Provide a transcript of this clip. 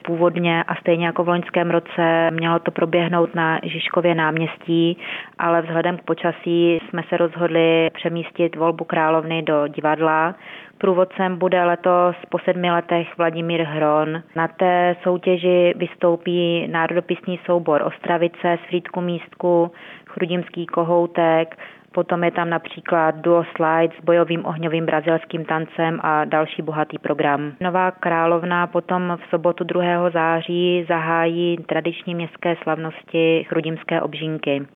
původně a stejně jako v loňském roce mělo to proběhnout na Žižkově náměstí, ale vzhledem k počasí jsme se rozhodli přemístit volbu královny do divadla. Průvodcem bude letos po 7 letech Vladimír Hron. Na té soutěži vystoupí národopisný soubor Ostravice z Frýdku Místku, Chrudimský kohoutek, potom je tam například duo slide s bojovým ohňovým brazilským tancem a další bohatý program. Nová královna potom v sobotu 2. září zahájí tradiční městské slavnosti Chrudimské obžínky.